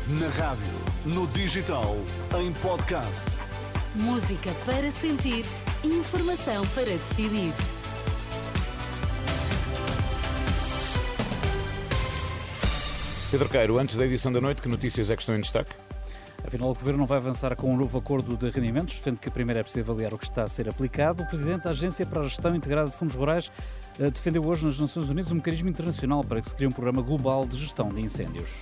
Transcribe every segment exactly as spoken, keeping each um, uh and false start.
Na rádio, no digital, em podcast. Música para sentir, informação para decidir. Pedro Queiro, antes da edição da noite, que notícias é que estão em destaque? Afinal, o Governo não vai avançar com um novo acordo de rendimentos, defende que primeiro é preciso avaliar o que está a ser aplicado. O Presidente da Agência para a Gestão Integrada de Fundos Rurais defendeu hoje nas Nações Unidas um mecanismo internacional para que se crie um programa global de gestão de incêndios.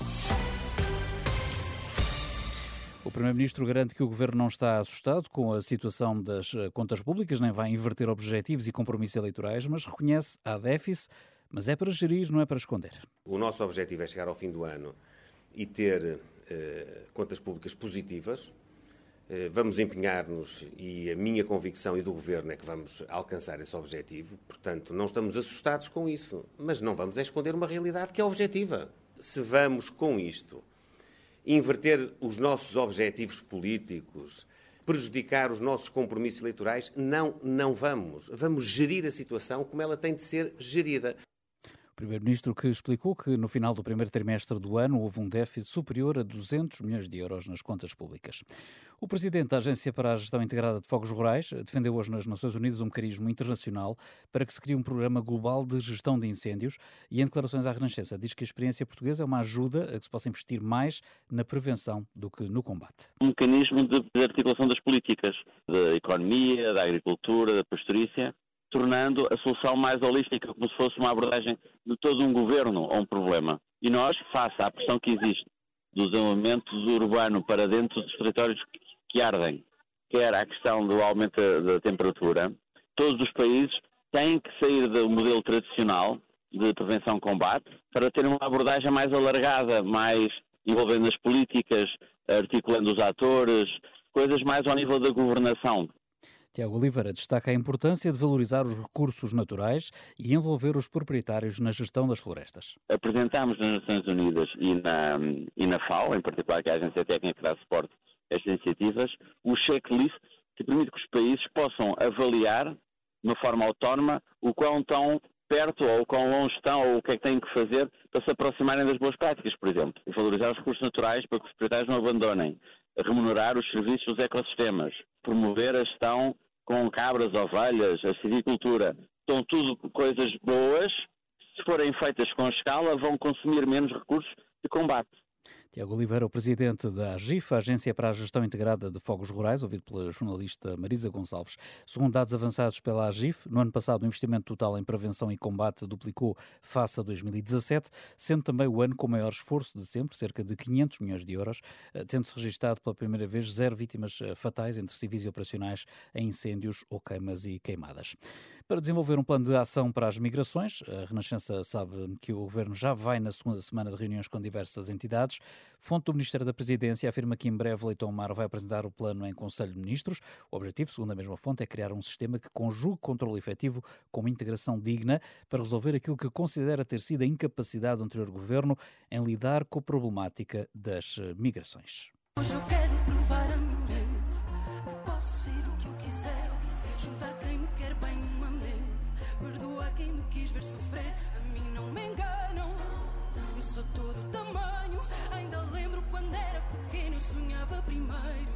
O Primeiro-Ministro garante que o Governo não está assustado com a situação das contas públicas, nem vai inverter objetivos e compromissos eleitorais, mas reconhece há déficit, mas é para gerir, não é para esconder. O nosso objetivo é chegar ao fim do ano e ter eh, contas públicas positivas. Eh, vamos empenhar-nos e a minha convicção e do Governo é que vamos alcançar esse objetivo. Portanto, não estamos assustados com isso, mas não vamos esconder uma realidade que é objetiva. Se vamos com isto inverter os nossos objetivos políticos, prejudicar os nossos compromissos eleitorais, não, não vamos. Vamos gerir a situação como ela tem de ser gerida. O Primeiro-Ministro que explicou que no final do primeiro trimestre do ano houve um déficit superior a duzentos milhões de euros nas contas públicas. O Presidente da Agência para a Gestão Integrada de Fogos Rurais defendeu hoje nas Nações Unidas um mecanismo internacional para que se crie um programa global de gestão de incêndios e, em declarações à Renascença, diz que a experiência portuguesa é uma ajuda a que se possa investir mais na prevenção do que no combate. Um mecanismo de articulação das políticas, da economia, da agricultura, da pastorícia, tornando a solução mais holística, como se fosse uma abordagem de todo um governo a um problema. E nós, face à pressão que existe do desenvolvimento urbano para dentro dos territórios que ardem, quer a questão do aumento da temperatura, todos os países têm que sair do modelo tradicional de prevenção-combate para ter uma abordagem mais alargada, mais envolvendo as políticas, articulando os atores, coisas mais ao nível da governação. Tiago Oliveira destaca a importância de valorizar os recursos naturais e envolver os proprietários na gestão das florestas. Apresentámos nas Nações Unidas e na, e na FAO, em particular, que é a Agência Técnica que dá suporte a estas iniciativas, o checklist que permite que os países possam avaliar, de uma forma autónoma, o quão estão perto ou o quão longe estão ou o que é que têm que fazer para se aproximarem das boas práticas, por exemplo. Valorizar os recursos naturais para que os proprietários não abandonem. Remunerar os serviços dos ecossistemas. Promover a gestão com cabras, ovelhas, a silvicultura. São tudo coisas boas. Se forem feitas com escala, vão consumir menos recursos de combate. Tiago Oliveira, o presidente da AGIF, a Agência para a Gestão Integrada de Fogos Rurais, ouvido pela jornalista Marisa Gonçalves. Segundo dados avançados pela AGIF, no ano passado o investimento total em prevenção e combate duplicou face a dois mil e dezassete, sendo também o ano com o maior esforço de sempre, cerca de quinhentos milhões de euros, tendo-se registado pela primeira vez zero vítimas fatais entre civis e operacionais em incêndios ou queimas e queimadas. Para desenvolver um plano de ação para as migrações, a Renascença sabe que o Governo já vai na segunda semana de reuniões com diversas entidades. Fonte do Ministério da Presidência afirma que em breve Leitão Mar vai apresentar o plano em Conselho de Ministros. O objetivo, segundo a mesma fonte, é criar um sistema que conjugue controle efetivo com uma integração digna para resolver aquilo que considera ter sido a incapacidade do anterior Governo em lidar com a problemática das migrações. Hoje eu quero provar a mim mesmo. Eu posso ser o que eu quiser. Juntar quem me quer bem numa mesa. Perdoar quem me quis ver sofrer. A mim não me enganam. Eu sou todo tamanho. Ainda lembro quando era pequeno e sonhava primeiro.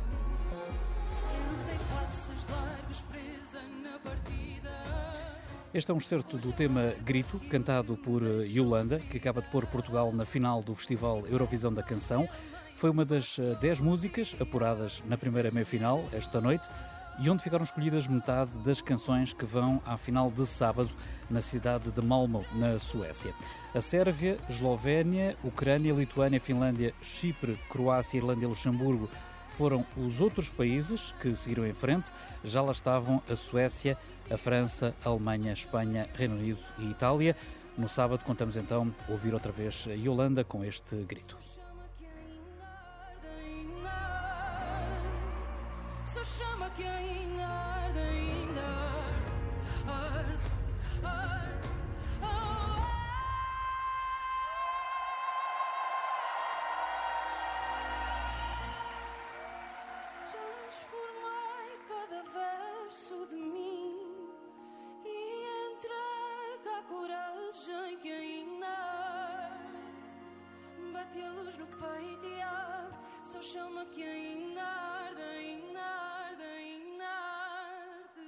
Eu dei passos largos presa na partida. Este é um excerto do tema Grito, cantado por Yolanda, que acaba de pôr Portugal na final do Festival Eurovisão da Canção. Foi uma das dez músicas apuradas na primeira meia-final esta noite e onde ficaram escolhidas metade das canções que vão à final de sábado na cidade de Malmö, na Suécia. A Sérvia, Eslovénia, Ucrânia, Lituânia, Finlândia, Chipre, Croácia, Irlanda e Luxemburgo foram os outros países que seguiram em frente. Já lá estavam a Suécia, a França, a Alemanha, a Espanha, Reino Unido e Itália. No sábado contamos então ouvir outra vez a Yolanda com este grito. Só chama que ainda arde, ainda arde, arde, arde. Transformei cada verso de mim e entrega a coragem que ainda bate a luz no peito e abre. Só chama que ainda arde, ainda arde, ainda arde.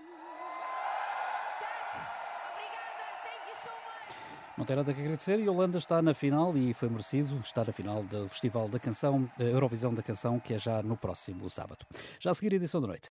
Obrigada, thank you so much. Não tem nada que agradecer e a Holanda está na final e foi merecido estar na final do Festival da Canção, a Eurovisão da Canção, que é já no próximo sábado. Já a seguir a edição da noite.